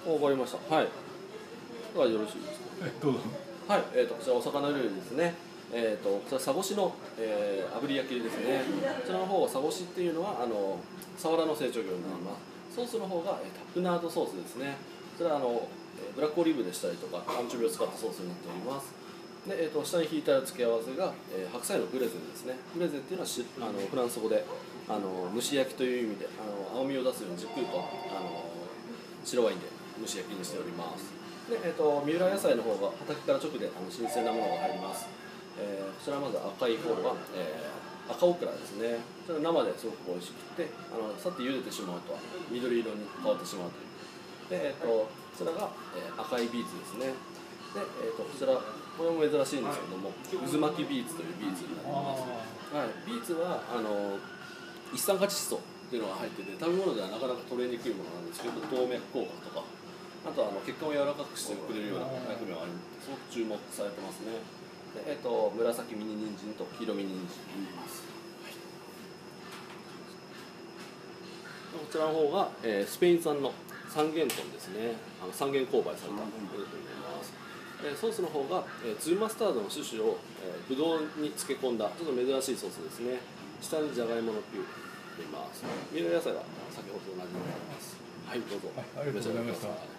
わかりました。はい。ではよろしいですか。 どうぞ。 はい。こちらお魚料理ですね。こちらサゴシの、炙り焼きですね。こちらの方、サゴシっていうのはサワラの成長魚になります。ソースの方が、タップナードソースですね。こちらブラックオリーブでしたりとかアンチョビを使ったソースになっております。で、下に引いた付け合わせが、白菜のグレゼですね。グレゼっていうのはフランス語で蒸し焼きという意味で青みを出すようにじっくりと白ワインで蒸し焼きにしております。で、三浦野菜の方が畑から直で新鮮なものが入ります。こちらまず赤い方が、赤オクラですね。こちら生ですごく美味しくてさっと茹でてしまうと緑色に変わってしまうという。で、こちらが、赤いビーツですね。で、こちらこれも珍しいんですけども渦巻きビーツというビーツになります。はい、ビーツは一酸化窒素っていうのが入ってて食べ物ではなかなか取れにくいものなんですけど動脈硬化とかあと血管を柔らかくしてくれるような役目があるのですごく注目されてますね。で、紫ミニ人参と黄色ミニ人参になります。はい、こちらの方が、スペイン産の三元豚ですね。三元勾配されたものになります。ソースの方が、粒マスタードの種々を、ぶどうに漬け込んだちょっと珍しいソースですね。下にじゃがいものピューレ入れます。三浦野菜は先ほどと同じになります。はい、どうぞ。 はい、ありがとうございました。